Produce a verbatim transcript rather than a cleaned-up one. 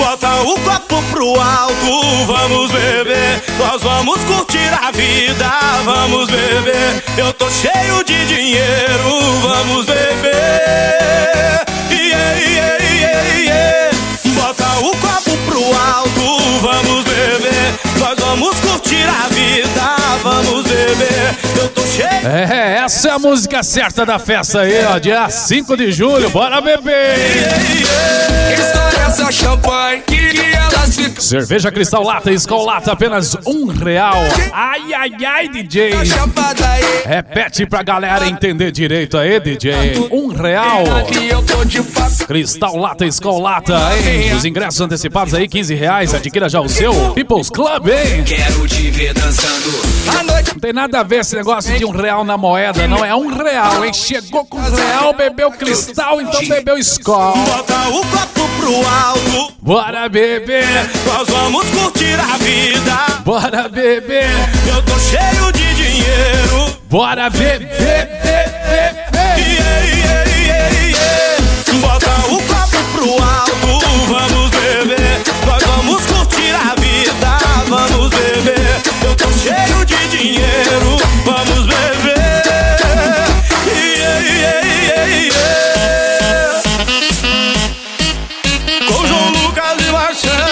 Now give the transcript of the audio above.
Bota o copo pro alto, vamos beber. Nós vamos curtir a vida, vamos beber. Eu tô cheio de dinheiro, vamos beber. Yeah, yeah, yeah, yeah. Bota o copo pro alto, vamos beber. Nós vamos curtir a vida, vamos beber. Eu tô cheio. É, essa é a música certa da festa aí, ó. Dia cinco de julho, bora beber. Yeah, yeah. Estoura essa champanhe que elas ficam. Cerveja Cristal Lata, Skol Lata, apenas um real. Ai, ai, ai, D J. Repete pra galera entender direito aí, D J. Um real. Cristal Lata, Skol Lata, hein? Os ingressos antecipados aí, quinze reais. Adquira já o seu. People's Club, hein? Quero te ver dançando. Não tem nada a ver esse negócio de um real na moeda, não. É um real, hein? Chegou com um real, bebeu Cristal, então bebeu Skol. Bota o copo pro alto, Bora beber, nós vamos curtir a vida. bora beber, Eu tô cheio de dinheiro. bora beber, beber, beber. Yeah, yeah, yeah, yeah. Bota o copo pro alto, vamos beber. Nós vamos curtir a vida, vamos beber. Eu tô cheio de dinheiro, vamos beber. Yeah, yeah, yeah, yeah. Com João Lucas e Marcelo.